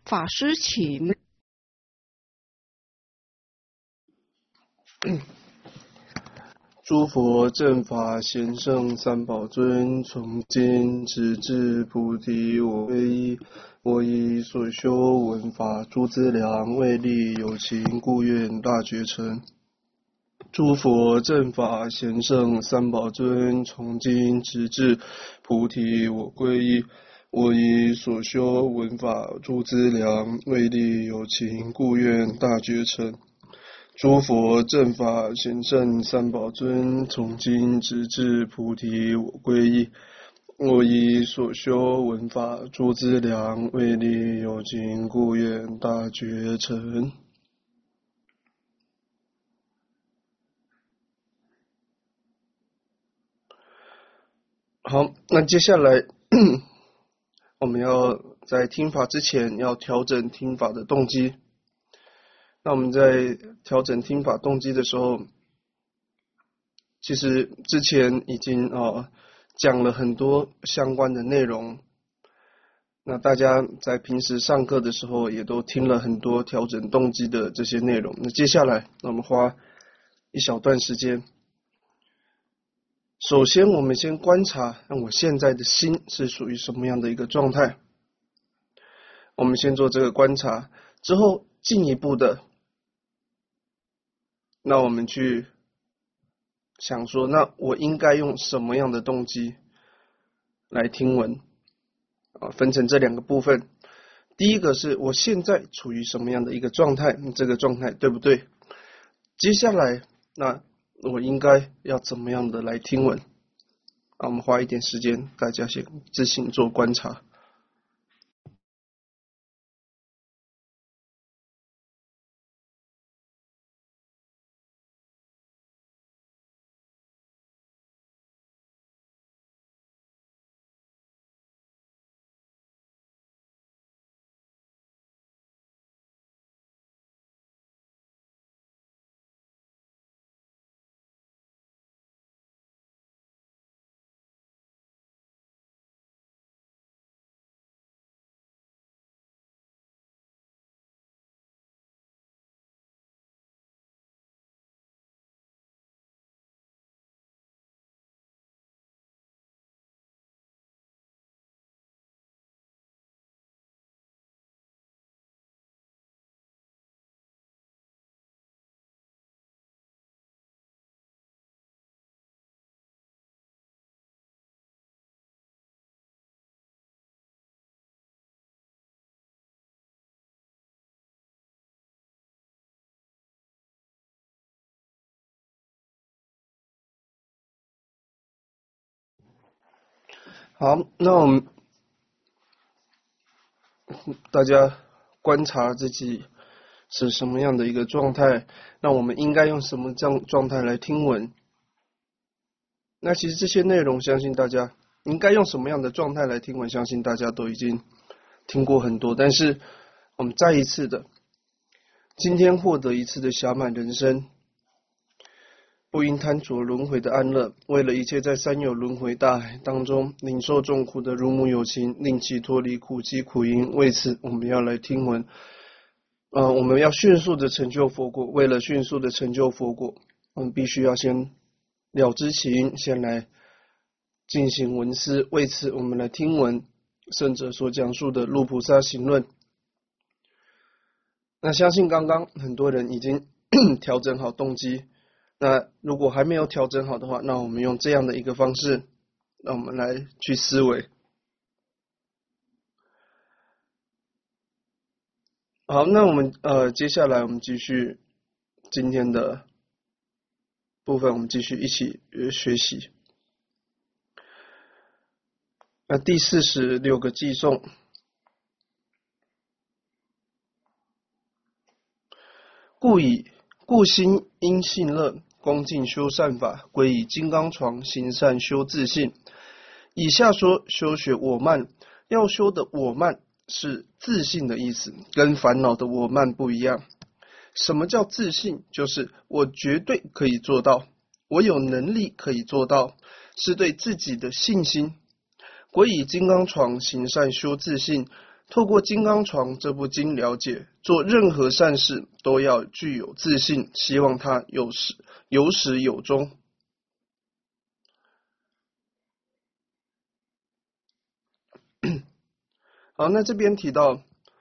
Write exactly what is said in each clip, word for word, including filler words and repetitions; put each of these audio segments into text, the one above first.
法师请。 诸佛正法贤圣三宝尊，从今直至菩提我皈依。我以所修闻法诸资粮，为利有情，故愿大觉成。诸佛正法贤圣三宝尊，从今直至菩提我皈依。我以所修闻法诸资粮，为利有情，故愿大觉成。诸佛正法贤圣三宝尊，从今直至菩提我皈依。我以所修闻法诸资粮，为利有情，故愿大觉成。好，那接下来我们要在听法之前要调整听法的动机。那我们在调整听法动机的时候，其实之前已经啊讲了很多相关的内容。那大家在平时上课的时候也都听了很多调整动机的这些内容。那接下来，那我们花一小段时间。首先，我们先观察，那我现在的心是属于什么样的一个状态？我们先做这个观察，之后进一步的。那我们去想说，那我应该用什么样的动机来听闻啊？分成这两个部分。第一个是我现在处于什么样的一个状态，这个状态对不对？接下来，那我应该要怎么样的来听闻？啊，我们花一点时间，大家先自行做观察。好，那我们大家观察自己是什么样的一个状态，那我们应该用什么状状态来听闻？那其实这些内容，相信大家应该用什么样的状态来听闻，相信大家都已经听过很多。但是我们再一次的，今天获得一次的暇满人生，不因贪着轮回的安乐，为了一切在三有轮回大海当中领受众苦的如母有情，令其脱离苦集苦因。为此，我们要来听闻，呃，我们要迅速的成就佛果。为了迅速的成就佛果，我们必须要先了知其因，先来进行闻思。为此，我们来听闻圣者所讲述的《入菩萨行论》。那相信刚刚很多人已经调整好动机。那如果还没有调整好的话，那我们用这样的一个方式，那我们来去思维。好，那我们呃接下来我们继续今天的部分，我们继续一起学习。那第四十六个偈颂，故以故心因信乐，恭敬修善法，归以金刚床，行善修自信。以下说修学我慢，要修的我慢是自信的意思，跟烦恼的我慢不一样。什么叫自信？就是我绝对可以做到，我有能力可以做到，是对自己的信心。归以金刚床，行善修自信， 透过金刚床这部经了解，做任何善事都要具有自信，希望它有始有始有终。好，那这边提到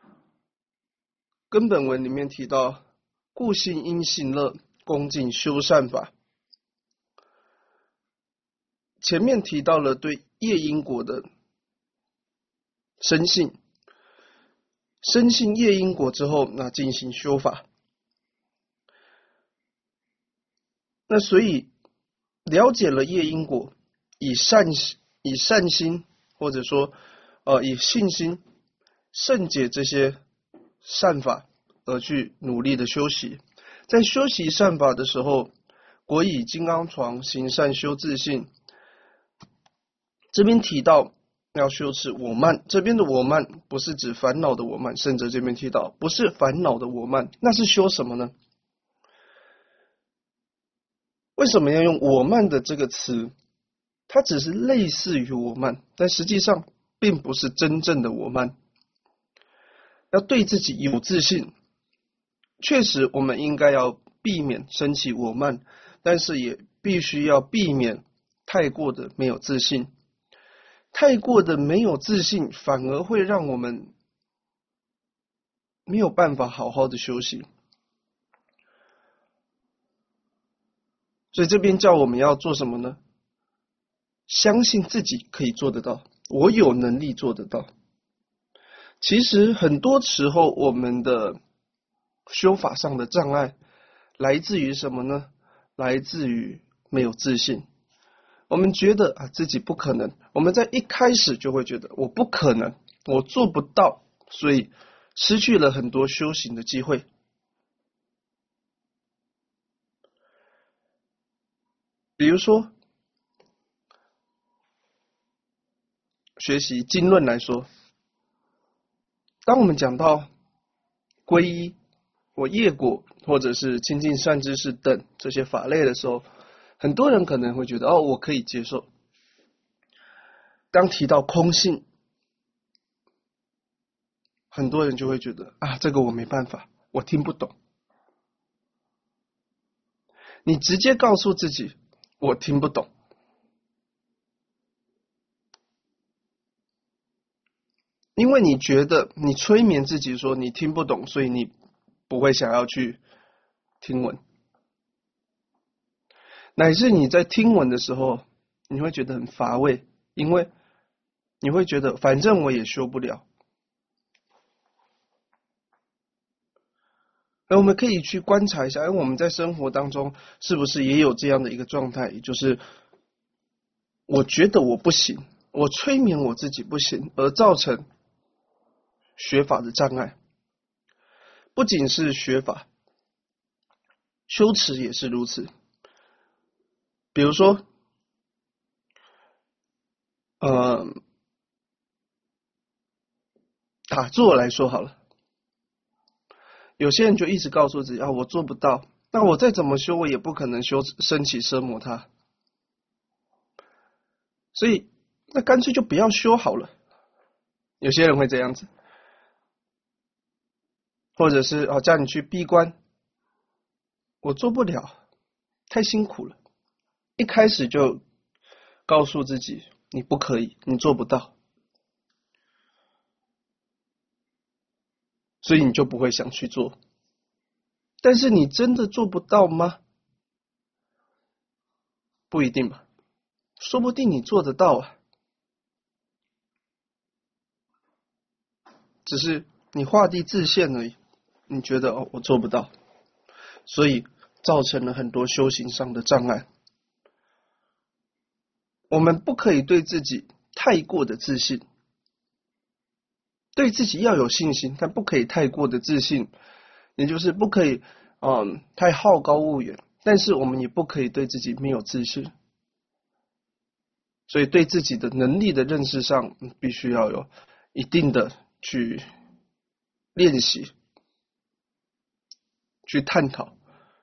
根本文里面提到，故信因信乐，恭敬修善法。前面提到了对业因果的深信，深信业因果之后，那进行修法。那所以了解了业因果，以善以善心，或者说呃以信心胜解这些善法而去努力的修习。在修习善法的时候，果以金刚床行善修自信。这边提到要修持我慢，这边的我慢不是指烦恼的我慢，甚至这边提到不是烦恼的我慢，那是修什么呢？为什么要用我慢的这个词？它只是类似于我慢，但实际上并不是真正的我慢。要对自己有自信，确实我们应该要避免升起我慢，但是也必须要避免太过的没有自信。太过的没有自信，反而会让我们没有办法好好的休息。所以这边叫我们要做什么呢？相信自己可以做得到，我有能力做得到。其实很多时候我们的修法上的障碍来自于什么呢？来自于没有自信。我们觉得啊自己不可能，我们在一开始就会觉得我不可能，我做不到，所以失去了很多修行的机会。比如说学习经论来说，当我们讲到皈依或业果或者是亲近善知识等这些法类的时候，很多人可能会觉得哦，我可以接受。当提到空性，很多人就会觉得啊，这个我没办法，我听不懂。你直接告诉自己，我听不懂。因为你觉得你催眠自己说你听不懂，所以你不会想要去听闻。乃至你在听闻的时候，你会觉得很乏味，因为你会觉得反正我也修不了。而我们可以去观察一下，而我们在生活当中是不是也有这样的一个状态，也就是我觉得我不行，我催眠我自己不行，而造成学法的障碍。不仅是学法，修持也是如此。比如说呃打坐来说好了，有些人就一直告诉自己啊，我做不到，那我再怎么修，我也不可能修升起奢摩他，所以那干脆就不要修好了。有些人会这样子，或者是哦叫你去闭关，我做不了，太辛苦了，一开始就告诉自己你不可以，你做不到，所以你就不会想去做。但是你真的做不到吗？不一定吧，说不定你做得到啊，只是你画地自限而已。你觉得哦我做不到，所以造成了很多修行上的障碍。我们不可以对自己太过的自信，对自己要有信心，但不可以太过的自信，也就是不可以嗯太好高骛远，但是我们也不可以对自己没有自信。所以对自己的能力的认识上，必须要有一定的去练习，去探讨。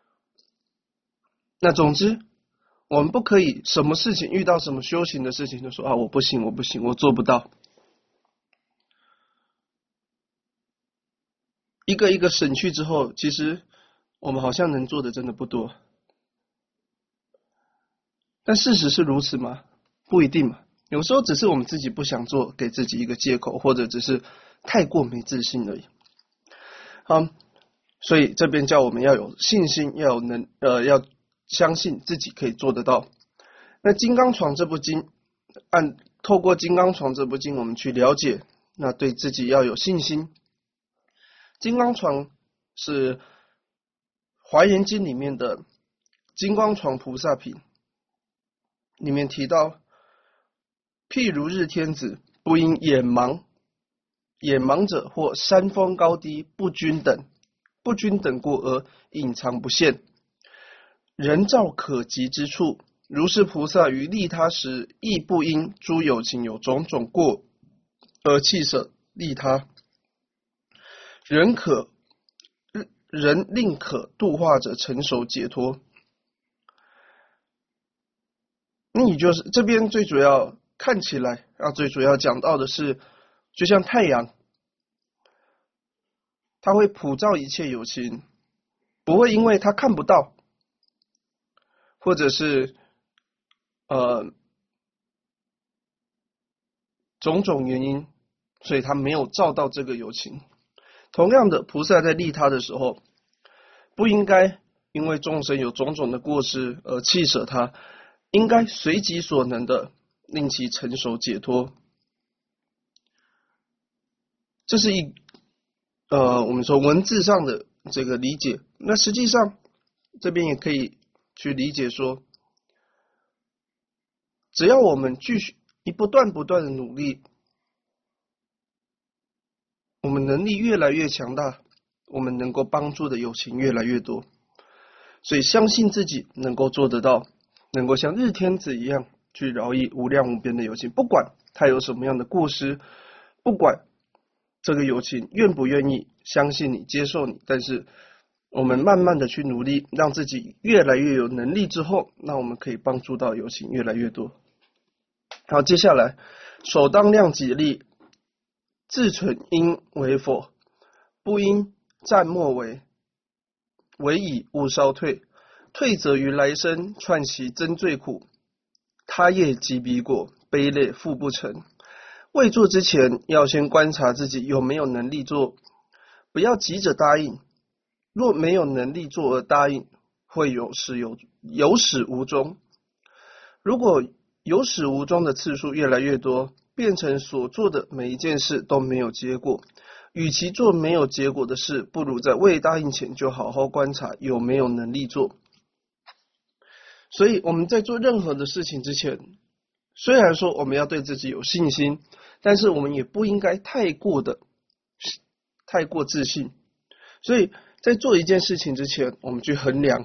那总之我们不可以什么事情遇到什么修行的事情就说啊我不行我不行我做不到。 一个一个省去之后，其实我们好像能做的真的不多。但事实是如此吗？不一定嘛。有时候只是我们自己不想做，给自己一个借口，或者只是太过没自信而已。好，所以这边叫我们要有信心，要有能呃要相信自己可以做得到。那金刚床这部经，按透过金刚床这部经，我们去了解，那对自己要有信心。金刚床是华严经里面的金刚床菩萨品，里面提到，譬如日天子，不因眼盲，眼盲者或山峰高低不均等，不均等过而隐藏不现，人照可及之处，如是菩萨于利他时，亦不因诸有情有种种过而弃舍利他，人可人令可度化者成熟解脱。你就是这边最主要看起来啊，最主要讲到的是，就像太阳，它会普照一切有情，不会因为它看不到，或者是呃种种原因，所以它没有照到这个有情。同样的，菩萨在利他的时候，不应该因为众生有种种的过失而弃舍他，应该随己所能的令其成熟解脱。这是一呃我们说文字上的这个理解。那实际上这边也可以去理解说，只要我们继续一不断不断的努力，我们能力越来越强大，我们能够帮助的有情越来越多。所以相信自己能够做得到，能够像日天子一样去饶益无量无边的有情，不管他有什么样的过失，不管这个有情愿不愿意相信你接受你，但是我们慢慢的去努力，让自己越来越有能力之后，那我们可以帮助到有情越来越多。好，接下来首当量己力，自存因为否，不因暂莫为，为以勿稍退，退则于来生串习增罪苦，他业即彼果，悲累复不成。未做之前，要先观察自己有没有能力做，不要急着答应。若没有能力做而答应，会有始有有始无终。如果有始无终的次数越来越多，变成所做的每一件事都没有结果，与其做没有结果的事，不如在未答应前就好好观察有没有能力做。所以我们在做任何的事情之前，虽然说我们要对自己有信心，但是我们也不应该太过的太过自信。所以在做一件事情之前，我们去衡量，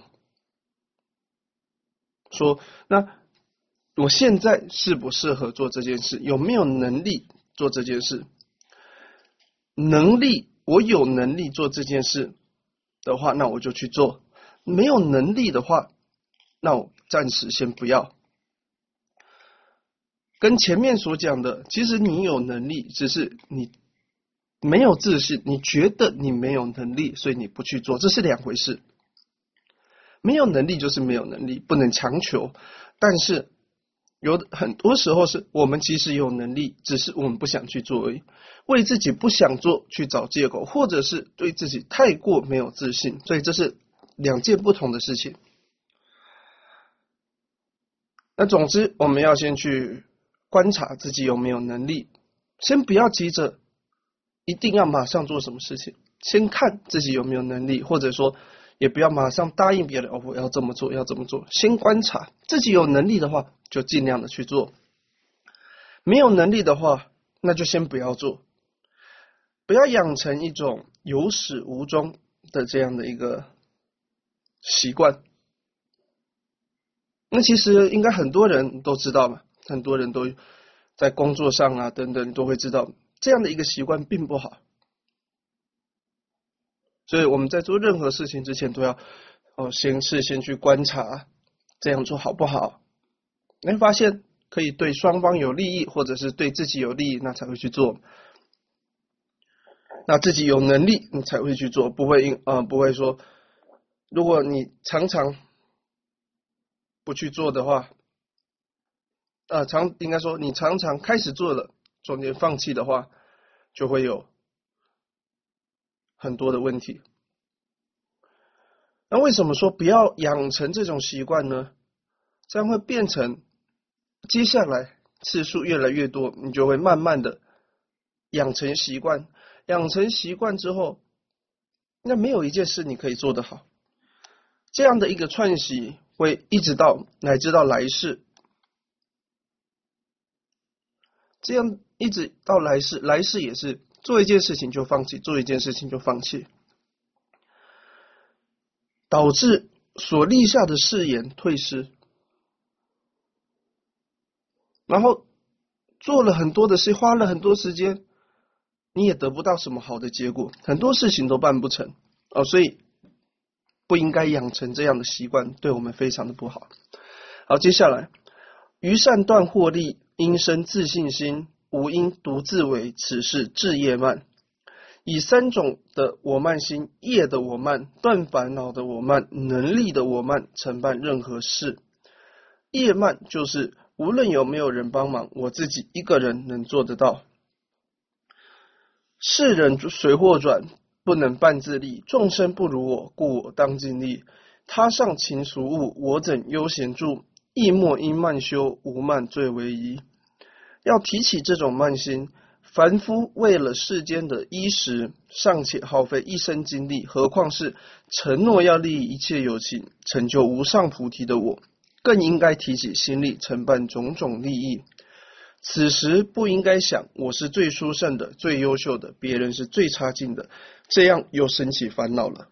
说那我现在适不适合做这件事，有没有能力做这件事。能力，我有能力做这件事的话，那我就去做。没有能力的话，那我暂时先不要。跟前面所讲的，其实你有能力，只是你没有自信，你觉得你没有能力，所以你不去做，这是两回事。没有能力就是没有能力，不能强求。但是有很多时候是我们其实有能力，只是我们不想去做而已，为自己不想做去找借口，或者是对自己太过没有自信，所以这是两件不同的事情。那总之我们要先去观察自己有没有能力，先不要急着一定要马上做什么事情，先看自己有没有能力，或者说也不要马上答应别人，哦，我要这么做要这么做，先观察自己有能力的话就尽量的去做，没有能力的话那就先不要做。不要养成一种有始无终的这样的一个习惯。那其实应该很多人都知道嘛，很多人都在工作上啊等等都会知道，这样的一个习惯并不好。所以我们在做任何事情之前都要哦，先事先去观察这样做好不好，你会发现可以对双方有利益，或者是对自己有利益，那才会去做。 那自己有能力你才会去做，不会因呃不会说，如果你常常不去做的话，呃常应该说你常常开始做了，中间放弃的话，就会有很多的问题。那为什么说不要养成这种习惯呢？这样会变成接下来次数越来越多，你就会慢慢的养成习惯。养成习惯之后，那没有一件事你可以做得好。这样的一个串习会一直到乃至到来世，这样一直到来世，来世也是做一件事情就放弃，做一件事情就放弃，导致所立下的誓言退失，然后做了很多的事，花了很多时间，你也得不到什么好的结果，很多事情都办不成哦，所以不应该养成这样的习惯，对我们非常的不好。好，接下来，于善断获利，应生自信心，无因独自为，此是智业慢。以三种的我慢心：业的我慢、断烦恼的我慢、能力的我慢，承办任何事。业慢就是无论有没有人帮忙，我自己一个人能做得到。世人随祸转，不能半自立，众生不如我，故我当尽力。他上勤俗务，我怎悠闲住？亦莫因慢修，无慢最为宜。要提起这种慢心，凡夫为了世间的衣食，尚且耗费一生精力，何况是承诺要利益一切有情，成就无上菩提的我，更应该提起心力，承办种种利益。此时不应该想我是最殊胜的、最优秀的，别人是最差劲的，这样又生起烦恼了。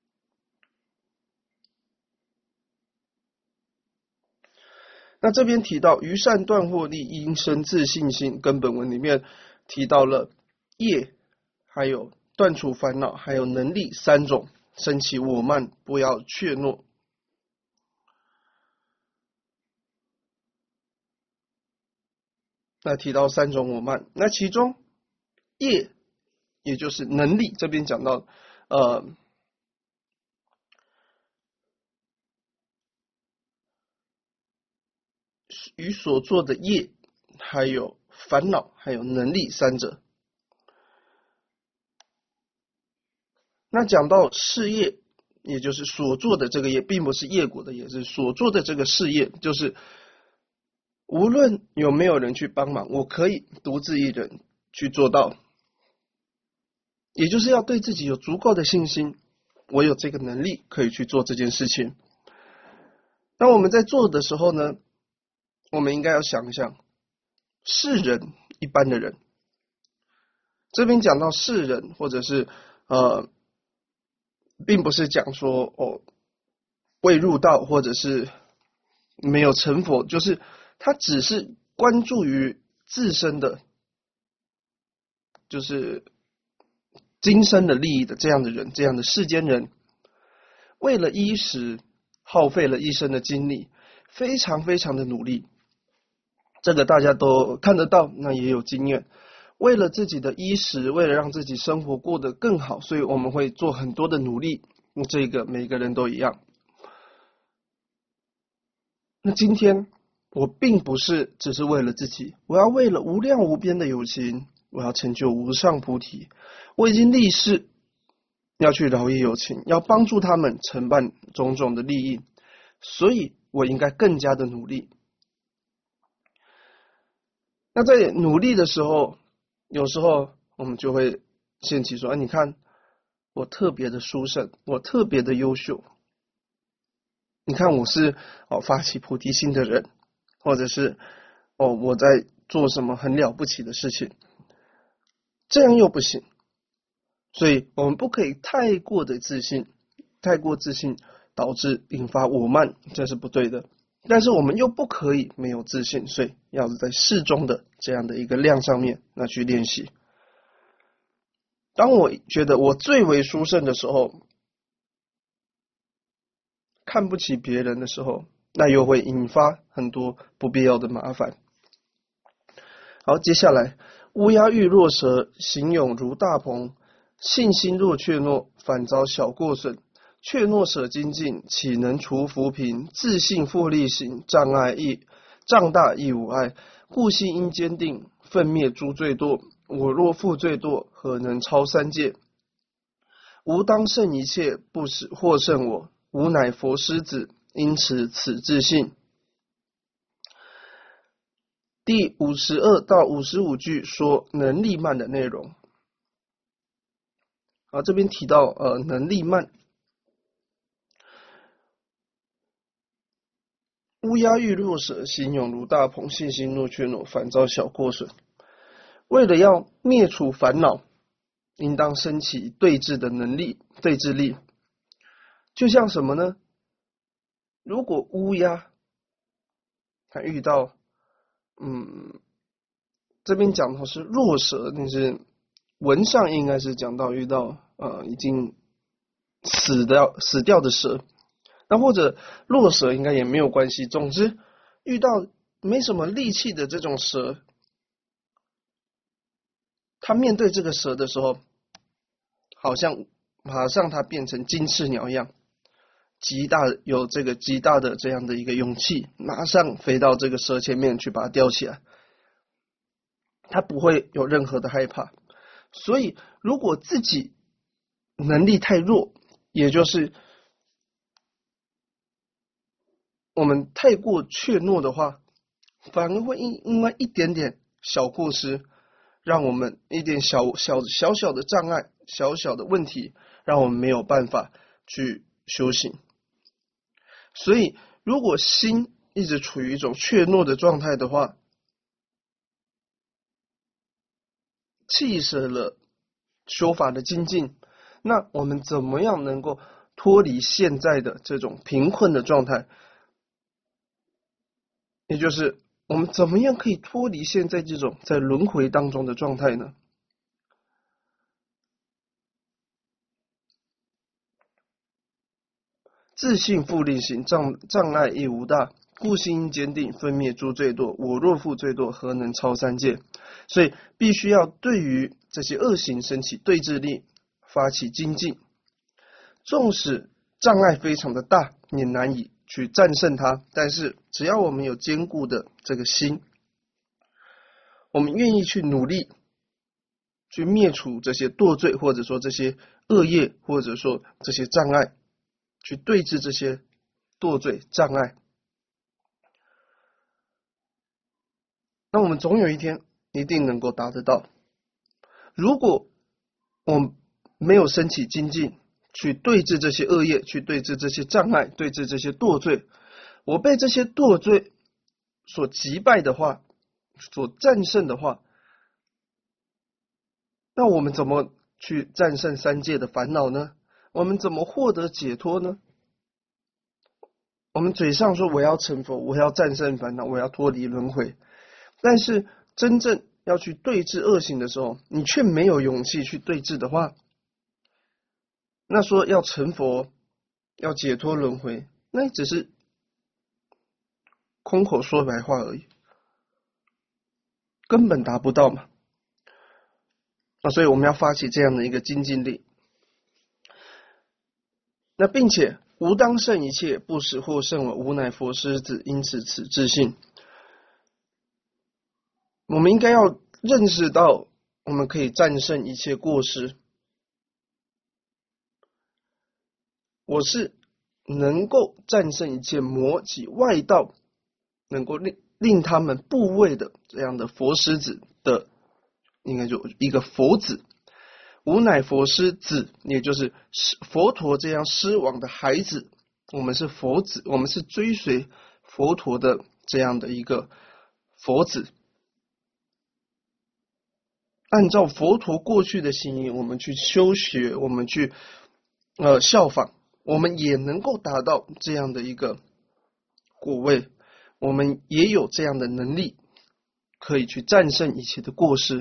那这边提到于善断获利，应生自信心，跟本文里面提到了业，还有断除烦恼，还有能力三种，升起我慢，不要怯懦。那提到三种我慢，那其中业也就是能力，这边讲到呃与所做的业，还有烦恼，还有能力三者。那讲到事业，也就是所做的这个业，并不是业果的业，是所做的这个事业，就是无论有没有人去帮忙，我可以独自一人去做到，也就是要对自己有足够的信心，我有这个能力可以去做这件事情。那我们在做的时候呢，我们应该要想一想，世人一般的人，这边讲到世人，或者是呃，并不是讲说哦未入道或者是没有成佛，就是他只是关注于自身的，就是今生的利益的这样的人，这样的世间人，为了衣食耗费了一生的精力，非常非常的努力，这个大家都看得到，那也有经验。为了自己的衣食，为了让自己生活过得更好，所以我们会做很多的努力，这个每个人都一样。那今天我并不是只是为了自己，我要为了无量无边的有情，我要成就无上菩提，我已经立誓要去饶益有情，要帮助他们承办种种的利益，所以我应该更加的努力。那在努力的时候，有时候我们就会现起说，哎，你看我特别的殊胜，我特别的优秀，你看我是哦发起菩提心的人，或者是哦我在做什么很了不起的事情，这样又不行。所以我们不可以太过的自信，太过自信导致引发我慢，这是不对的。但是我们又不可以没有自信，所以要在适中的这样的一个量上面那去练习。当我觉得我最为殊胜的时候，看不起别人的时候，那又会引发很多不必要的麻烦。好，接下来乌鸦欲若蛇，行勇如大鹏， 信心若怯懦，反遭小过损。怯懦舍精进，岂能除浮贫？自信复力行，障碍亦障大亦无碍。故心应坚定，奋灭诸罪堕。我若负罪堕，何能超三界？吾当胜一切，不使或胜我。吾乃佛师子，因持此自信。第五十二到五十五句说能力慢的内容。啊，这边提到呃能力慢。乌鸦欲若蛇，行勇如大鹏，信心若怯懦，反遭小过损。为了要灭除烦恼，应当升起对治的能力、对治力。就像什么呢？如果乌鸦它遇到，嗯，这边讲的是弱蛇，但是文上应该是讲到遇到呃已经死掉死掉的蛇。那或者弱蛇应该也没有关系，总之遇到没什么力气的这种蛇，他面对这个蛇的时候，好像马上他变成金翅鸟一样，极大有这个极大的这样的一个勇气，马上飞到这个蛇前面去把它吊起来，他不会有任何的害怕。所以如果自己能力太弱，也就是我们太过怯懦的话，反而会因因为一点点小过失，让我们一点小小小小的障碍、小小的问题，让我们没有办法去修行。所以，如果心一直处于一种怯懦的状态的话，弃舍了修法的精进，那我们怎么样能够脱离现在的这种贫困的状态？也就是我们怎么样可以脱离现在这种在轮回当中的状态呢？自信复力行，障障碍亦无大。故心应坚定，分灭诸罪堕。我若负罪堕，何能超三界？所以必须要对于这些恶行升起对治力，发起精进。纵使障碍非常的大，也难以去战胜它，但是只要我们有坚固的这个心，我们愿意去努力去灭除这些堕罪，或者说这些恶业，或者说这些障碍，去对治这些堕罪障碍，那我们总有一天一定能够达得到。如果我们没有升起精进，去对治这些恶业，去对治这些障碍，对治这些堕罪，我被这些堕罪所击败的话，所战胜的话，那我们怎么去战胜三界的烦恼呢？我们怎么获得解脱呢？我们嘴上说我要成佛，我要战胜烦恼，我要脱离轮回，但是真正要去对治恶行的时候，你却没有勇气去对治的话，那说要成佛，要解脱轮回，那只是空口说白话而已，根本达不到嘛。啊，所以我们要发起这样的一个精进力。那并且吾当胜一切，不使或胜我。吾乃佛师子，因此此自信。我们应该要认识到，我们可以战胜一切过失。我是能够战胜一切魔及外道，能够令令他们部位的这样的佛师子的，应该就一个佛子。吾乃佛师子，也就是佛陀这样师王的孩子。我们是佛子，我们是追随佛陀的这样的一个佛子。按照佛陀过去的行仪，我们去修学，我们去呃效仿，我们也能够达到这样的一个果位，我们也有这样的能力，可以去战胜一切的过失。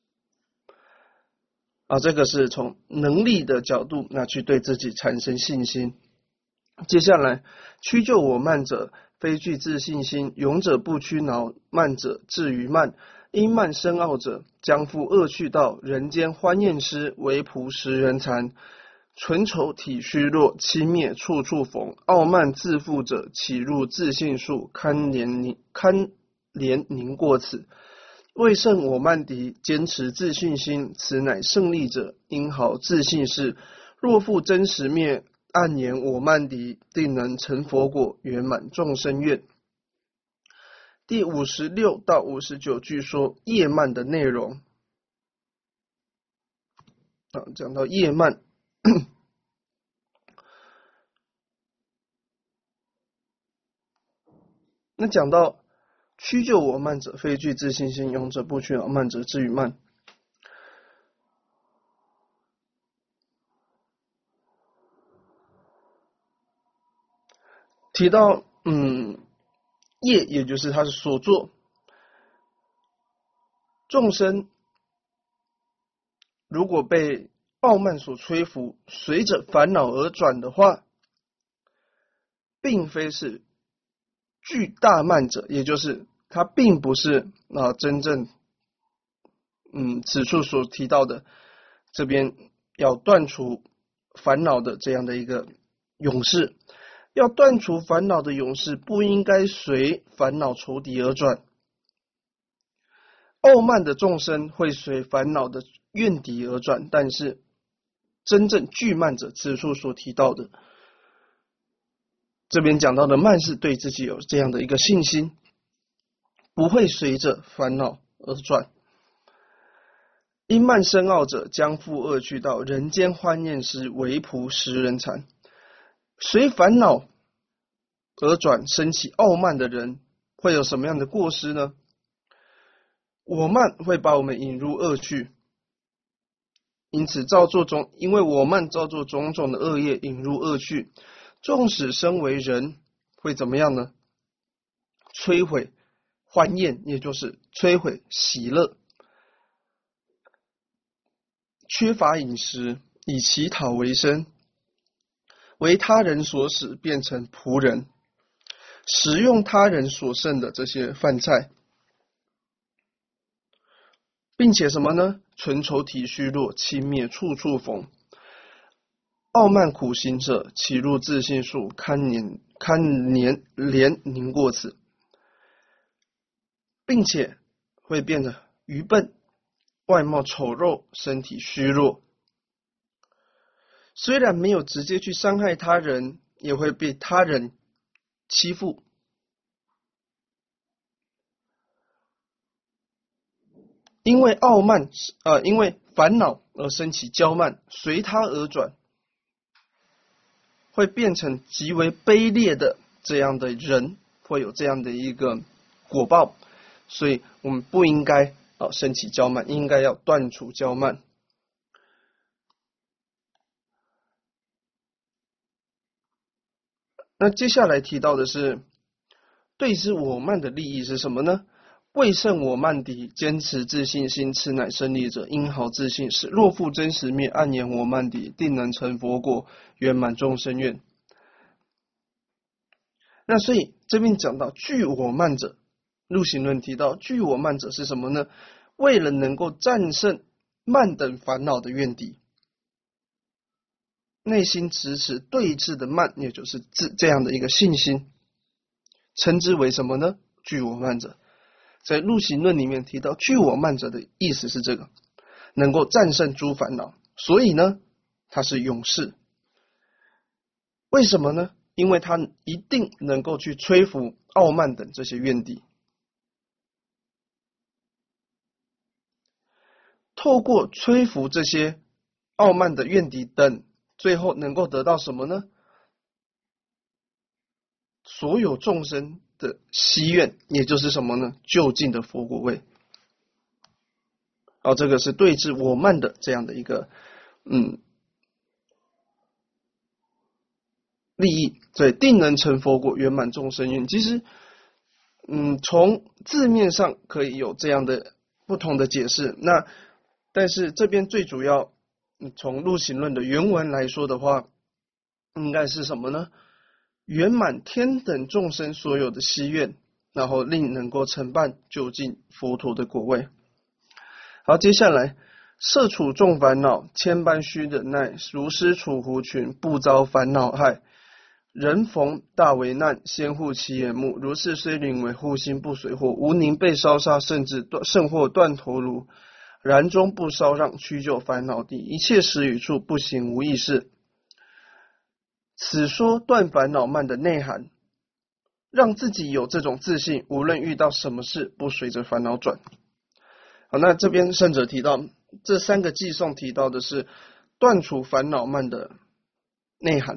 啊，这个是从能力的角度，那去对自己产生信心。接下来，屈就我慢者，非具自信心；勇者不屈挠，慢者至于慢。 因慢深奥者，将复恶趣道。人间欢宴师，为仆食人残。唇丑体虚弱，轻蔑处处逢。傲慢自负者，岂入自信术？堪怜堪怜宁过此。为胜我慢敌，坚持自信心，此乃胜利者。因好自信事，若复真实灭，暗言我慢敌，定能成佛果，圆满众生愿。第五十六到五十九句说业慢的内容。啊，讲到业慢，那讲到屈就我慢者，非具自信心，勇者不屈，慢者至于慢。提到嗯业，也就是他的所作，众生如果被傲慢所吹拂，随着烦恼而转的话，并非是具大慢者，也就是他并不是啊、呃、真正嗯此处所提到的这边要断除烦恼的这样的一个勇士。要断除烦恼的勇士不应该随烦恼仇敌而转，傲慢的众生会随烦恼的怨敌而转，但是真正具慢者，此处所提到的这边讲到的慢，是对自己有这样的一个信心，不会随着烦恼而转。因慢深奥者，将复恶趣道。人间欢宴师，为仆食人残。随烦恼而转，生起傲慢的人会有什么样的过失呢？我慢会把我们引入恶趣，因此造作中，因为我慢造作种种的恶业，引入恶趣。纵使身为人，会怎么样呢？摧毁欢宴，也就是摧毁喜乐。缺乏饮食，以乞讨为生，为他人所使，变成仆人，食用他人所剩的这些饭菜，并且什么呢？唇丑体虚弱，轻蔑处处逢。傲慢苦行者，岂入自信术？堪怜堪怜怜宁过此。并且会变得愚笨，外貌丑陋，身体虚弱。虽然没有直接去伤害他人，也会被他人欺负。因为傲慢，呃，因为烦恼而生起骄慢，随他而转，会变成极为卑劣的这样的人，会有这样的一个果报。所以我们不应该啊生起骄慢，应该要断除骄慢。那接下来提到的是对治我慢的利益是什么呢？为胜我慢敌，坚持自信心，此乃胜利者。因好自信是，若复真实灭，暗言我慢敌，定能成佛果，圆满众生愿。那所以这边讲到具我慢者，入行论提到具我慢者是什么呢？为了能够战胜慢等烦恼的怨敌，内心支持对峙的慢，也就是这这样的一个信心，称之为什么呢？具我慢者。在入行论里面提到具我慢者的意思是这个，能够战胜诸烦恼，所以呢他是勇士。为什么呢？因为他一定能够去摧伏傲慢等这些怨敌，透过摧伏这些傲慢的怨敌等，最后能够得到什么呢？所有众生的希愿，也就是什么呢？就近的佛果位。哦，这个是对治我慢的这样的一个嗯利益，所以定能成佛果，圆满众生愿。其实嗯从字面上可以有这样的不同的解释，那但是这边最主要从入行论的原文来说的话，应该是什么呢？圆满天等众生所有的希愿， 然后令能够承办就近佛陀的果位。好，接下来摄处众烦恼，千般须忍耐，如施处狐群，不遭烦恼害。人逢大危难，先护其眼目，如是虽临危，护心不随祸。无宁被烧杀，甚至甚或断头颅，然终不稍让，屈就烦恼地。一切时与处，不行无益事。此说断烦恼慢的内涵，让自己有这种自信，无论遇到什么事，不随着烦恼转。好，那这边圣者提到这三个偈颂提到的是断除烦恼慢的内涵。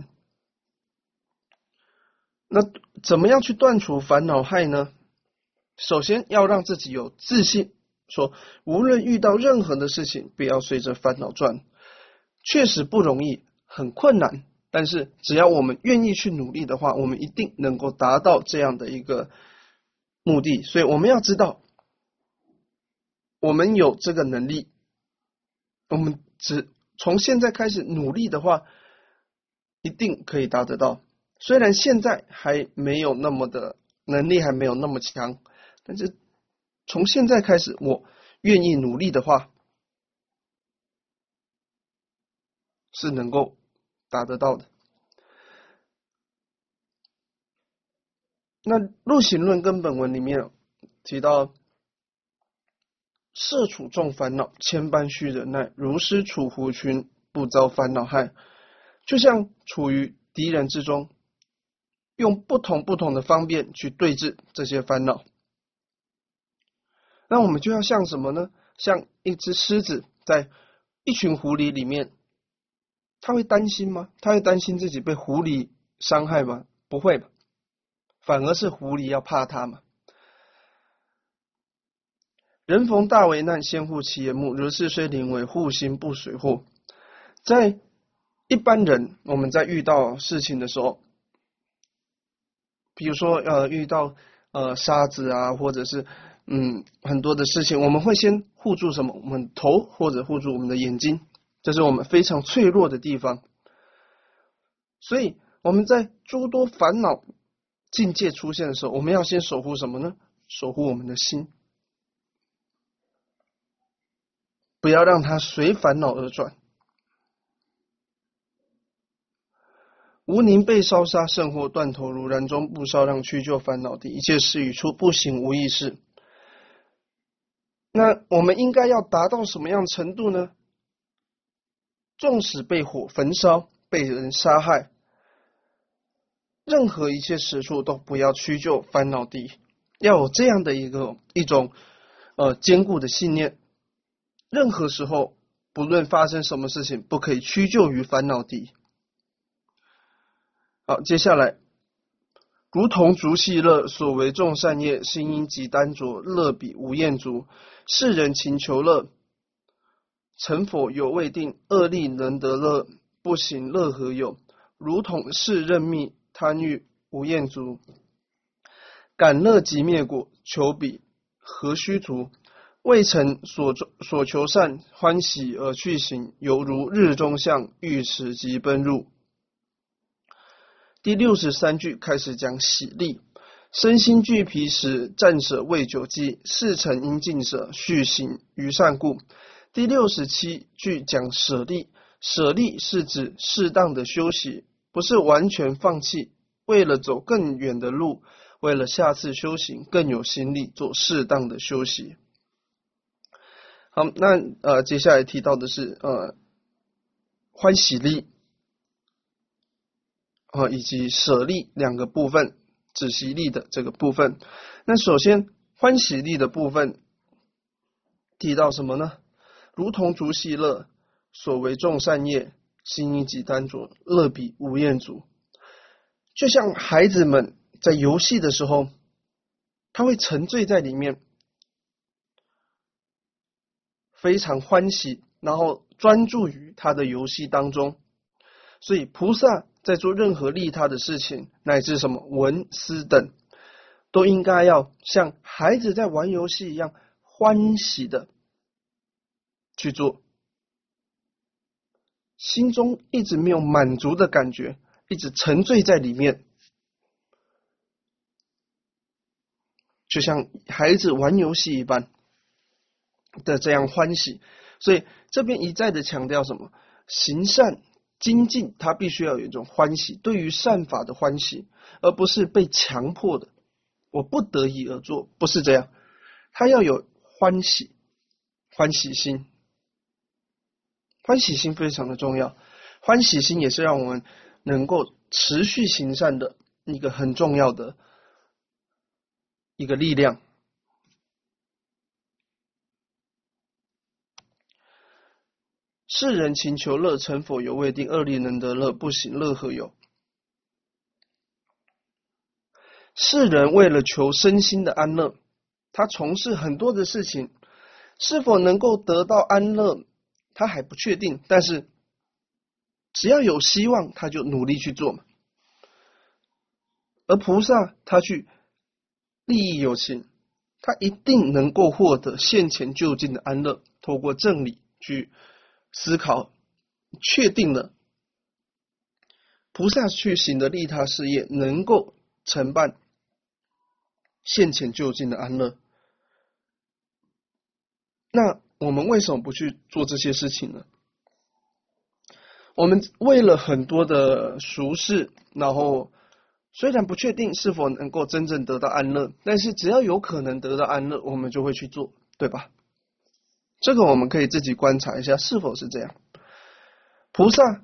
那怎么样去断除烦恼害呢？首先要让自己有自信，说无论遇到任何的事情，不要随着烦恼转。确实不容易，很困难，但是只要我们愿意去努力的话，我们一定能够达到这样的一个目的。所以我们要知道，我们有这个能力，我们只从现在开始努力的话，一定可以达得到。虽然现在还没有那么的能力，还没有那么强，但是从现在开始，我愿意努力的话，是能够达得到的。那入行论根本文里面提到，摄处众烦恼，千般须忍耐，如施处狐群，不遭烦恼害。就像处于敌人之中，用不同不同的方便去对峙这些烦恼。那我们就要像什么呢？像一只狮子在一群狐狸里面，他会担心吗？他会担心自己被狐狸伤害吗？不会吧，反而是狐狸要怕他嘛。人逢大危难，先护其眼目，如是虽临危，护心不随祸。在一般人，我们在遇到事情的时候，比如说呃遇到呃沙子啊，或者是嗯很多的事情，我们会先护住什么？我们头或者护住我们的眼睛，这是我们非常脆弱的地方。所以我们在诸多烦恼境界出现的时候，我们要先守护什么呢？守护我们的心，不要让它随烦恼而转。无宁被烧杀，甚或断头颅，然终不稍让，屈就烦恼地。一切时与处，不行无益事。那我们应该要达到什么样程度呢？纵使被火焚烧，被人杀害，任何一切时处都不要屈就烦恼地，要有这样的一个一种呃坚固的信念。任何时候，不论发生什么事情，不可以屈就于烦恼地。好，接下来，如同竹细乐，所为众善业，心因极单着，乐比无厌足。世人勤求乐，成否犹未定，恶力能得乐，不行乐何有？如同是任密，贪欲无厌足。感乐即灭果，求彼何须足？未曾所所求善，欢喜而去行，犹如日中相，欲食即奔入。第六十三句开始讲喜力，身心俱疲时，暂舍未久饥，事成应尽舍，续行于善故。第六十七句讲舍利，舍利是指适当的休息，不是完全放弃，为了走更远的路，为了下次修行更有心力，做适当的休息。好，那呃接下来提到的是呃欢喜力啊，以及舍利两个部分，止息力的这个部分。那首先欢喜力的部分提到什么呢？如同竹细乐，所为众善业，心因极单着，乐比无厌足。就像孩子们在游戏的时候，他会沉醉在里面，非常欢喜，然后专注于他的游戏当中。所以菩萨在做任何利他的事情，乃至什么闻思等，都应该要像孩子在玩游戏一样欢喜的去做，心中一直没有满足的感觉，一直沉醉在里面。 就像孩子玩游戏一般的这样欢喜。所以这边一再的强调什么？行善精进，它必须要有一种欢喜，对于善法的欢喜，而不是被强迫的，我不得已而做，不是这样。他要有欢喜，欢喜心，欢喜心非常的重要。欢喜心也是让我们能够持续行善的一个很重要的一个力量。世人勤求乐，成否犹未定。恶力能得乐，不行乐何有？世人为了求身心的安乐，他从事很多的事情，是否能够得到安乐，他还不确定。但是只要有希望，他就努力去做嘛。而菩萨他去利益有情，他一定能够获得现前就近的安乐，透过正理去思考，确定了菩萨去行的利他事业能够承办现前就近的安乐。那我们为什么不去做这些事情呢？我们为了很多的俗事，然后虽然不确定是否能够真正得到安乐，但是只要有可能得到安乐，我们就会去做，对吧？这个我们可以自己观察一下是否是这样。菩萨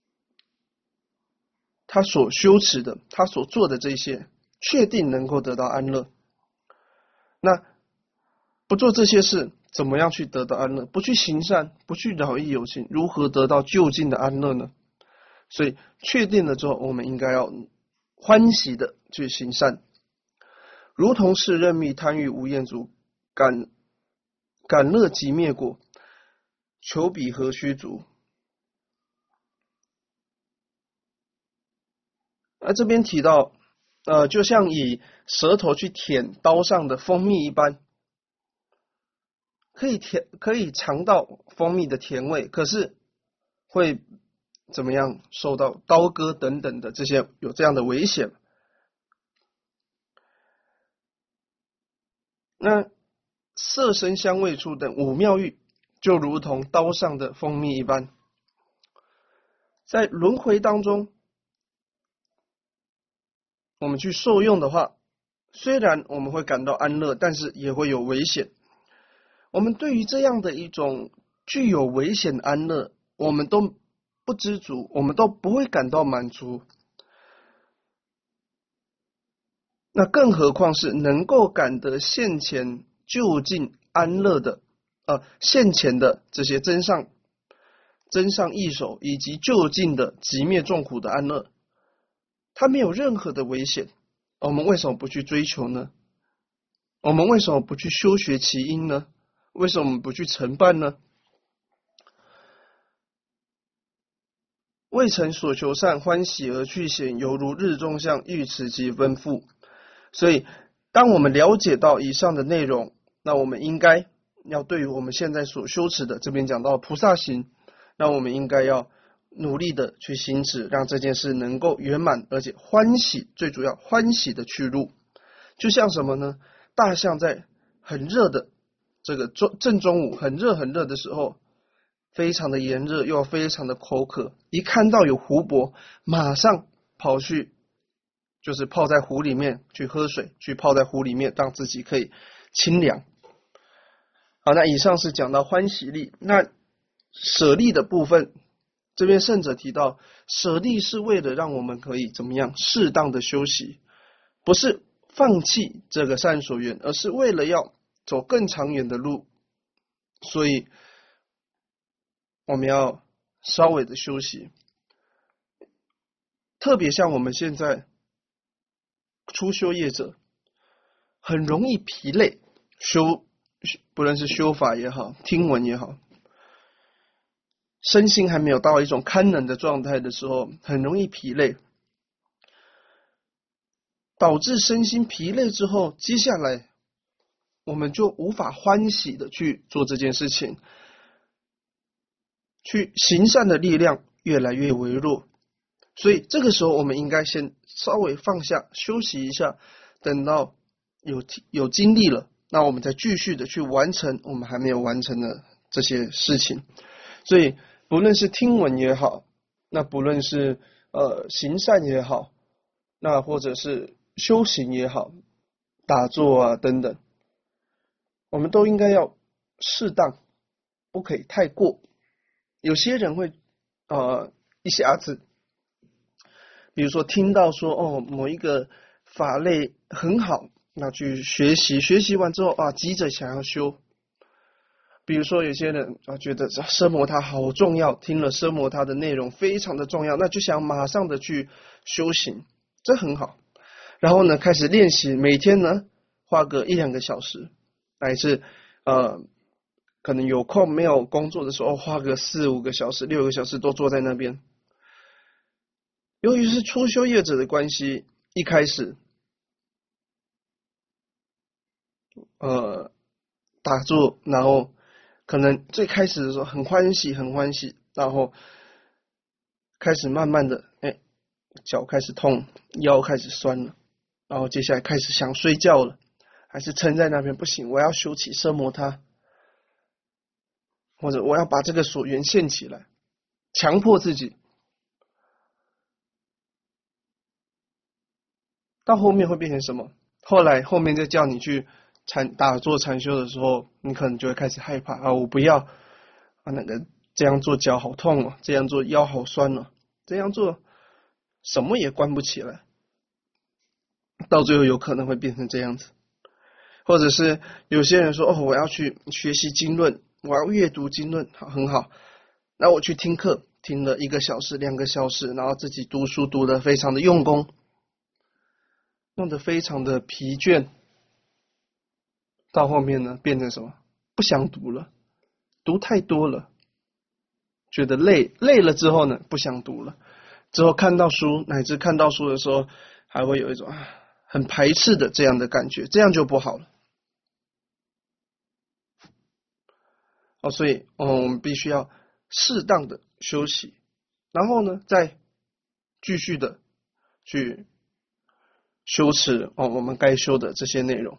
他所修持的，他所做的这些，确定能够得到安乐。那不做这些事，怎么样去得到安乐？不去行善，不去饶益有情，如何得到就近的安乐呢？所以确定了之后，我们应该要欢喜的去行善，如同是任密贪欲无厌足，感感乐即灭果，求彼何须足。那这边提到，呃，就像以舌头去舔刀上的蜂蜜一般，可以甜，可以尝到蜂蜜的甜味，可是会怎么样？受到刀割等等的这些有这样的危险。那色声香味触等五妙欲，就如同刀上的蜂蜜一般，在轮回当中，我们去受用的话，虽然我们会感到安乐，但是也会有危险。我们对于这样的一种具有危险的安乐，我们都不知足，我们都不会感到满足。那更何况是能够感得现前就近安乐的，呃，现前的这些真上真上异手，以及就近的极灭众苦的安乐，它没有任何的危险。我们为什么不去追求呢？我们为什么不去修学其因呢？为什么不去承办呢？未曾所求善，欢喜而去显，犹如日中相，欲此即分复。所以当我们了解到以上的内容，那我们应该要对于我们现在所修持的，这边讲到菩萨行，那我们应该要努力的去行持，让这件事能够圆满，而且欢喜，最主要欢喜的去入。就像什么呢？大象在很热的这个中正中午，很热很热的时候，非常的炎热，又非常的口渴，一看到有湖泊，马上跑去就是泡在湖里面去喝水，去泡在湖里面，让自己可以清凉。好，那以上是讲到欢喜力。那舍利的部分，这边圣者提到，舍利是为了让我们可以怎么样适当的休息，不是放弃这个善所缘，而是为了要走更长远的路，所以我们要稍微的休息。特别像我们现在初修业者，很容易疲累，修不论是修法也好，听闻也好，身心还没有到一种堪能的状态的时候，很容易疲累，导致身心疲累之后，接下来我们就无法欢喜的去做这件事情，去行善的力量越来越微弱。所以这个时候我们应该先稍微放下，休息一下，等到有有精力了，那我们再继续的去完成我们还没有完成的这些事情。所以不论是听闻也好，那不论是呃行善也好，那或者是修行也好，打坐啊等等，我们都应该要适当，不可以太过。有些人会呃一下子，比如说听到说哦某一个法类很好，那去学习，学习完之后啊急着想要修。比如说有些人啊觉得奢摩他好重要，听了奢摩他的内容非常的重要，那就想马上的去修行，这很好。然后呢开始练习，每天呢花个一两个小时，乃至呃可能有空没有工作的时候花个四五个小时六个小时都坐在那边。由于是初修业者的关系，一开始呃打坐，然后可能最开始的时候很欢喜很欢喜，然后开始慢慢的哎脚开始痛，腰开始酸了，然后接下来开始想睡觉了，还是撑在那边不行，我要修起奢摩他，或者我要把这个所缘现起来，强迫自己。到后面会变成什么？后来后面再叫你去禅打坐禅修的时候，你可能就会开始害怕啊，我不要啊，那个这样做脚好痛哦，这样做腰好酸哦，这样做什么也关不起来，到最后有可能会变成这样子。或者是有些人说哦，我要去学习经论，我要阅读经论，好，很好，那我去听课，听了一个小时两个小时，然后自己读书读得非常的用功，弄得非常的疲倦，到后面呢变成什么？不想读了，读太多了，觉得累，累了之后呢不想读了，之后看到书乃至看到书的时候还会有一种啊很排斥的这样的感觉，这样就不好了。哦，所以、哦、我们必须要适当的休息，然后呢再继续的去修持哦我们该修的这些内容。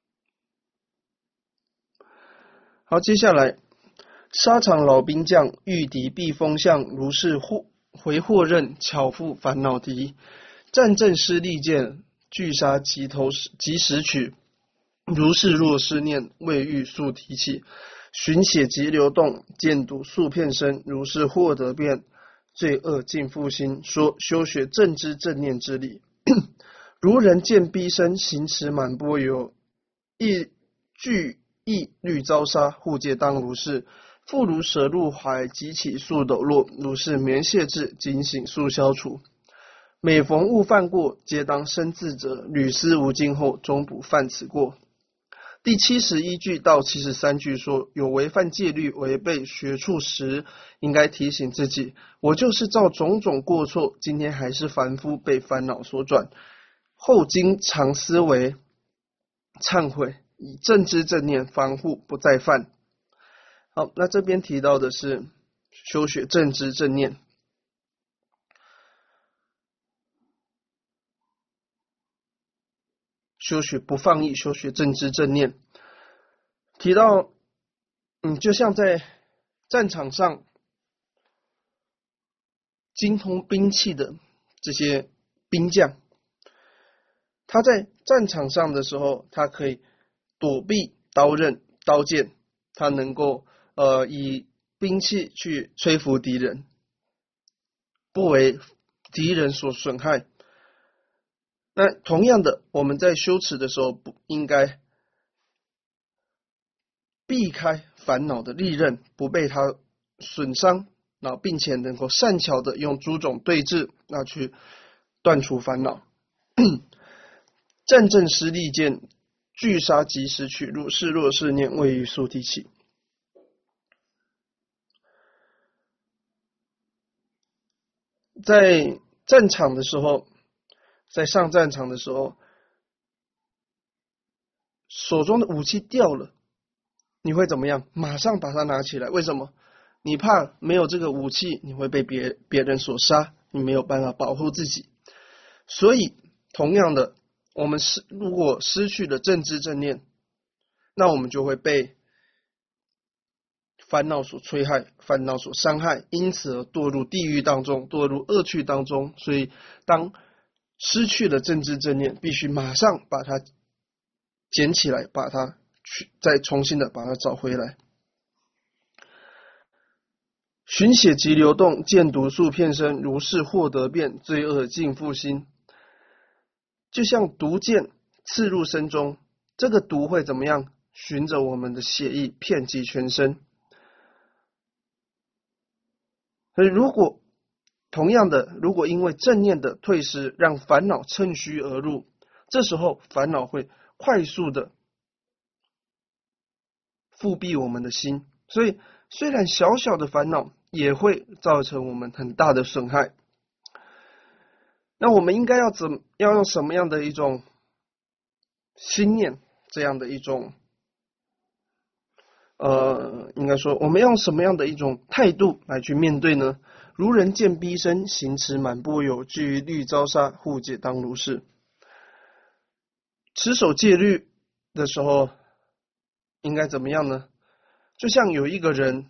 好，接下来沙场老兵将，御敌避风向，如是或回霍刃，巧妇烦恼敌。战阵失利剑，拒杀急头及时取。如是若是念，未欲速提起。寻血急流动，剑毒速片身。如是获得变，罪恶尽复心。说修学正知正念之理。如人见逼身，行持满波游，亦惧亦虑遭杀，护戒当如是。复如蛇入海，急起速抖落。如是眠谢至，警醒速消除。每逢误犯过，皆当生自责。屡思无尽后，终不犯此过。第七十一句到七十三句说，有违犯戒律、违背学处时，应该提醒自己，我就是照种种过错，今天还是凡夫，被烦恼所转。后经常思维，忏悔，以正知正念防护，不再犯。好，那这边提到的是修学正知正念。修学不放逸，修学正知正念。提到，嗯，就像在战场上精通兵器的这些兵将，他在战场上的时候，他可以躲避刀刃、刀剑，他能够呃以兵器去摧伏敌人，不为敌人所损害。那同样的，我们在修持的时候，不应该避开烦恼的利刃，不被它损伤，那并且能够善巧的用诸种对治，那去断除烦恼。战阵失利剑，拒杀及时取。如是若是念，未欲速提起。在战场的时候，在上战场的时候，手中的武器掉了，你会怎么样？马上把它拿起来。为什么？你怕没有这个武器，你会被别别人所杀，你没有办法保护自己。所以同样的， 我们失如果失去了正知正念，那我们就会被烦恼所摧害，烦恼所伤害，因此而堕入地狱当中，堕入恶趣当中。所以当失去了正知正念，必须马上把它捡起来，把它去再重新的把它找回来。寻血即流动，见毒素遍身，如是获得变，罪恶尽复心。就像毒箭刺入身中，这个毒会怎么样？循着我们的血液遍及全身。所以如果同样的，如果因为正念的退失，让烦恼趁虚而入，这时候烦恼会快速的复辟我们的心。所以虽然小小的烦恼也会造成我们很大的损害。那我们应该要怎要用什么样的一种心念，这样的一种呃，应该说我们用什么样的一种态度来去面对呢？如人见逼身，行持满钵有，惧于律遭杀，护戒当如是。持守戒律的时候应该怎么样呢？就像有一个人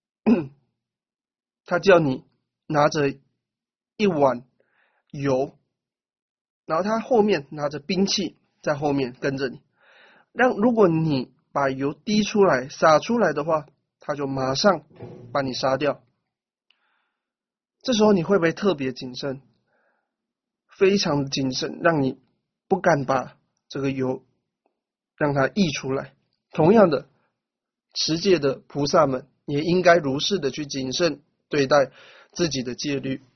他叫你拿着一碗油，然后他后面拿着兵器在后面跟着你，让如果你把油滴出来洒出来的话，他就马上把你杀掉。这时候你会不会特别谨慎？非常谨慎，让你不敢把这个油让它溢出来。同样的，持戒的菩萨们也应该如是的去谨慎对待自己的戒律。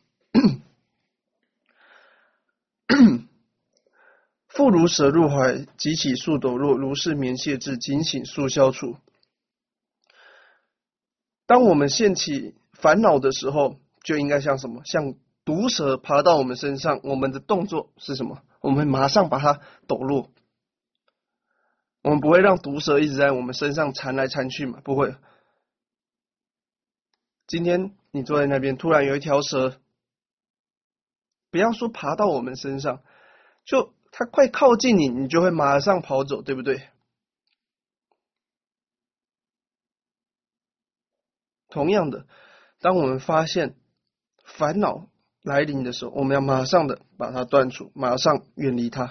复如蛇入怀，即起速抖落，如是眠谢至，警醒速消除。当我们现起烦恼的时候，就应该像什么？像毒蛇爬到我们身上，我们的动作是什么？我们会马上把它抖落。我们不会让毒蛇一直在我们身上缠来缠去嘛？不会。今天你坐在那边，突然有一条蛇，不要说爬到我们身上，就它快靠近你，你就会马上跑走，对不对？同样的，当我们发现烦恼来临的时候，我们要马上的把它断除，马上远离它。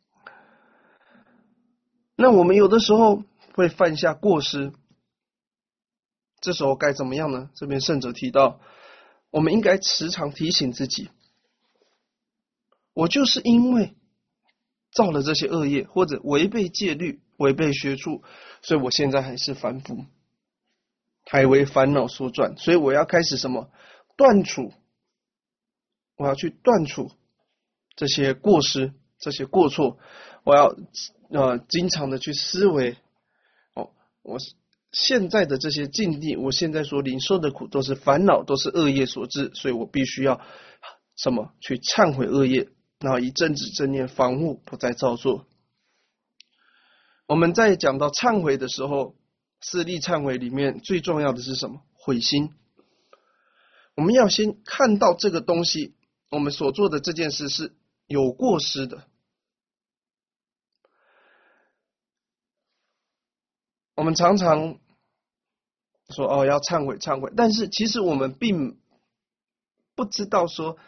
那我们有的时候会犯下过失，这时候该怎么样呢？这边圣者提到，我们应该时常提醒自己，我就是因为造了这些恶业，或者违背戒律、违背学处，所以我现在还是凡夫，还为烦恼所转，所以我要开始什么？断除，我要去断除这些过失、这些过错，我要呃经常的去思维，哦，我现在的这些境地，我现在所领受的苦，都是烦恼，都是恶业所致，所以我必须要什么？去忏悔恶业，然后以正知正念防护，不再造作。我们在讲到忏悔的时候，四力忏悔里面最重要的是什么？悔心。我们要先看到这个东西，我们所做的这件事是有过失的。我们常常说哦要忏悔忏悔，但是其实我们并不知道说，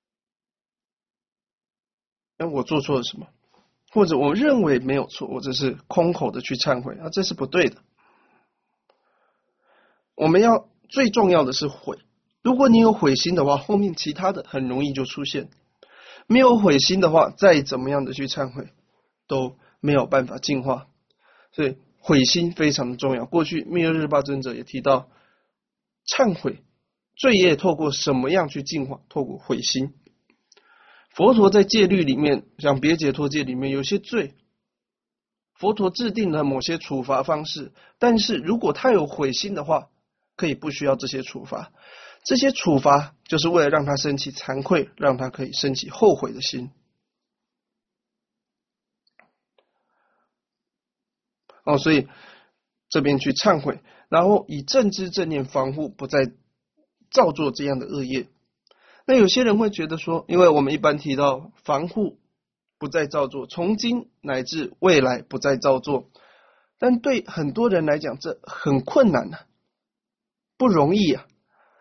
哎，我做错了什么，或者我认为没有错，我只是空口的去忏悔，啊，这是不对的。我们要最重要的是悔。如果你有悔心的话，后面其他的很容易就出现。没有悔心的话，再怎么样的去忏悔，都没有办法净化。所以悔心非常的重要。过去密勒日巴尊者也提到，忏悔罪业透过什么样去净化？透过悔心。佛陀在戒律里面，像别解脱戒里面有些罪，佛陀制定了某些处罚方式，但是如果他有悔心的话，可以不需要这些处罚。这些处罚就是为了让他升起惭愧，让他可以升起后悔的心。哦，所以这边去忏悔，然后以正知正念防护，不再造作这样的恶业。那有些人会觉得说，因为我们一般提到防护不再造作，从今乃至未来不再造作。但对很多人来讲，这很困难啊，不容易啊。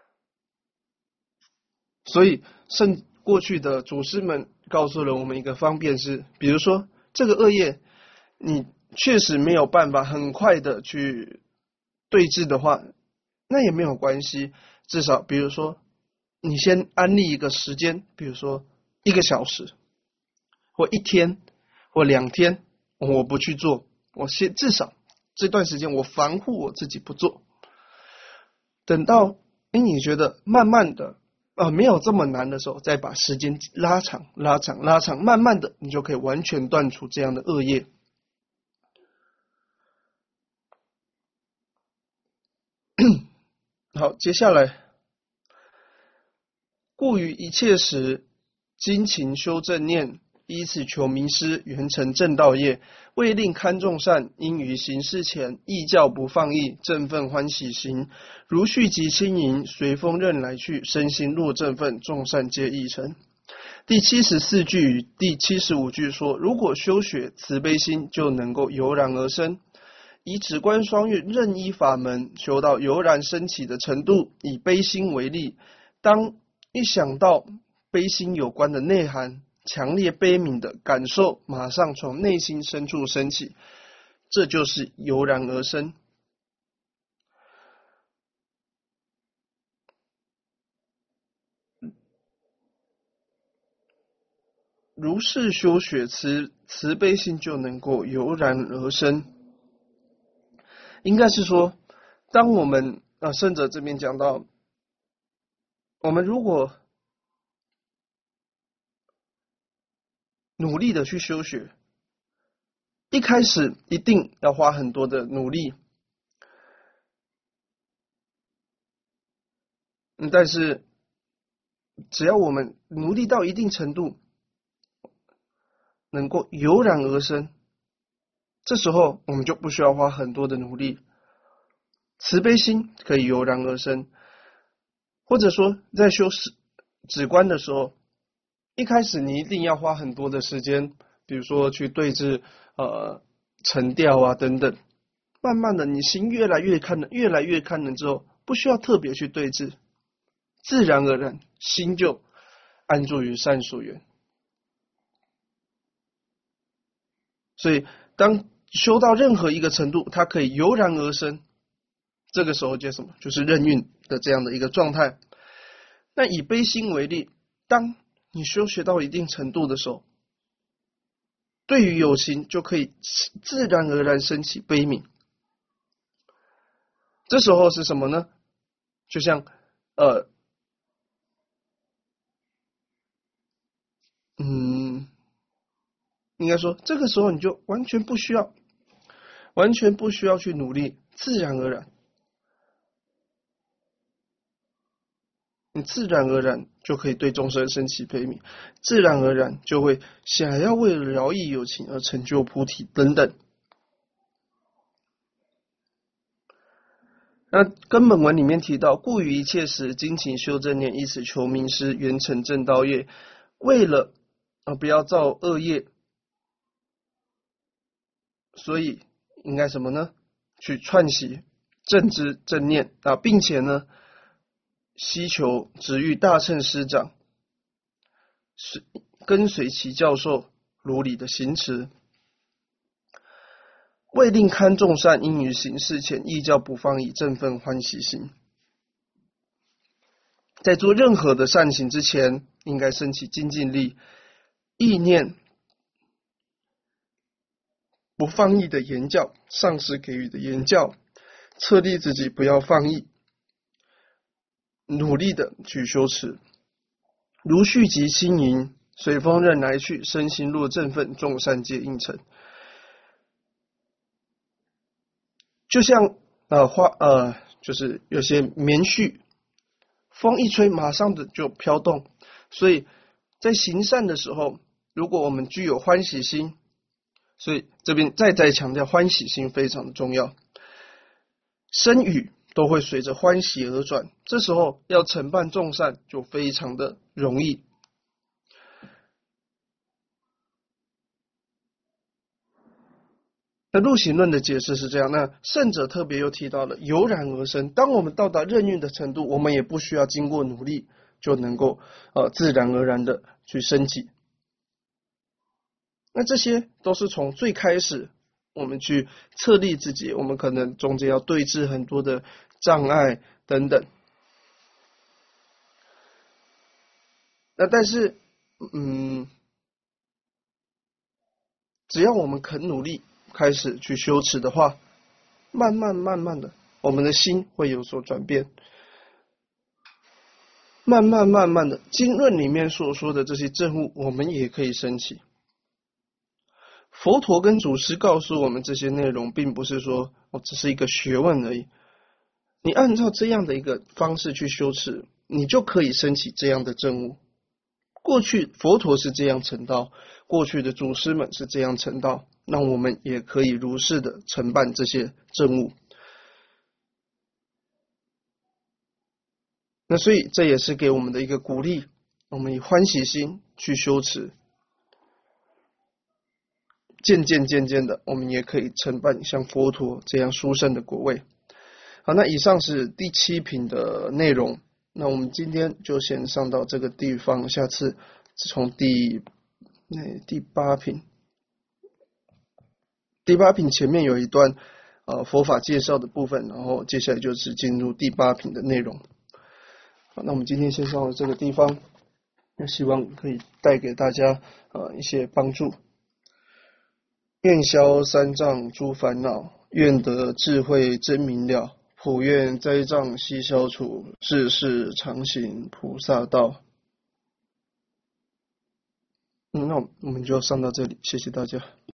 所以圣过去的祖师们告诉了我们一个方便是，比如说这个恶业，你确实没有办法很快的去对治的话，那也没有关系，至少比如说你先安立一个时间，比如说一个小时或一天或两天，我不去做，我先至少这段时间我防护我自己不做，等到诶你觉得慢慢的啊没有这么难的时候，再把时间拉长拉长拉长，慢慢的你就可以完全断除这样的恶业。好，接下来，故于一切时，精勤修正念，依此求名师，圆成正道业。为令堪众善，应于行事前，意教不放逸，振奋欢喜心。如续集轻盈，随风任来去，身心若振奋，众善皆益成。第七十四句与第七十五句说，如果修学慈悲心，就能够油然而生。以止观双运任意法门修到油然升起的程度，以悲心为例，当一想到悲心有关的内涵，强烈悲悯的感受马上从内心深处升起，这就是油然而生。如是修学慈慈悲心，就能够油然而生。应该是说，当我们啊，圣者这边讲到，我们如果努力的去修学，一开始一定要花很多的努力，嗯，但是只要我们努力到一定程度，能够油然而生，这时候我们就不需要花很多的努力，慈悲心可以油然而生。或者说在修止观的时候，一开始你一定要花很多的时间，比如说去对治呃沉调啊等等，慢慢的你心越来越看能越来越看能之后，不需要特别去对治，自然而然心就安住于善所缘。所以当修到任何一个程度，它可以油然而生，这个时候叫什么？就是任运的这样的一个状态。那以悲心为例，当你修学到一定程度的时候，对于有情就可以自然而然升起悲悯。这时候是什么呢？就像呃嗯应该说这个时候你就完全不需要完全不需要去努力，自然而然你自然而然就可以对众生升起悲悯，自然而然就会想要为了饶益有情而成就菩提等等。那根本文里面提到，故于一切时，精勤修正念，以此求名师，圆成正道业。为了啊不要造恶业，所以应该什么呢？去串习正知正念啊，并且呢，希求直遇大乘师长，是跟随其教授如理的行持。为令堪众善，应于行事前，意教不放逸，振奋欢喜心。在做任何的善行之前，应该升起精进力，意念不放逸的言教，上师给予的言教，策励自己不要放逸，努力的去修持。如续集轻盈，随风任来去，身心若振奋，众善皆应成。就像呃花呃，就是有些棉絮，风一吹，马上的就飘动。所以在行善的时候，如果我们具有欢喜心，所以这边再再强调欢喜心非常的重要，身语都会随着欢喜而转，这时候要承办众善就非常的容易。 那入行论的解释是这样，那圣者特别又提到了油然而生，当我们到达任运的程度，我们也不需要经过努力就能够呃自然而然的去升级。那这些都是从最开始我们去测立自己，我们可能中间要对峙很多的障碍等等。那但是嗯，只要我们肯努力开始去修持的话，慢慢慢慢的我们的心会有所转变，慢慢慢慢的经论里面所说的这些证悟我们也可以升起。佛陀跟祖师告诉我们这些内容，并不是说哦只是一个学问而已，你按照这样的一个方式去修持，你就可以升起这样的证悟。过去佛陀是这样成道，过去的祖师们是这样成道，那我们也可以如是的承办这些证悟。那所以这也是给我们的一个鼓励，我们以欢喜心去修持，渐渐渐渐的我们也可以承办像佛陀这样殊胜的果位。好，那以上是第七品的内容，那我们今天就先上到这个地方，下次从第那第八品，第八品前面有一段呃佛法介绍的部分，然后接下来就是进入第八品的内容。好，那我们今天先上到这个地方，那希望可以带给大家呃一些帮助。愿消三障诸烦恼，愿得智慧真明了，普愿灾障悉消除，世世常行菩萨道。嗯，那我们就上到这里，谢谢大家。